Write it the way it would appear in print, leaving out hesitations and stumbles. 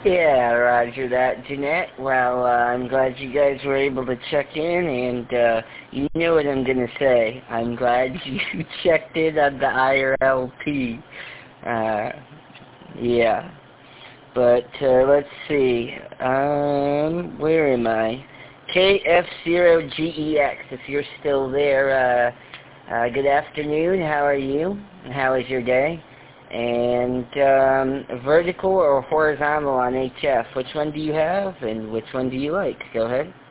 Yeah, roger that, Jeanette. Well, I'm glad you guys were able to check in, and you know what I'm going to say. I'm glad you checked in on the IRLP. Yeah. But, let's see. Where am I? KF0GEX, if you're still there, good afternoon. How are you? How is your day? And vertical or horizontal on HF, which one do you have and which one do you like? Go ahead.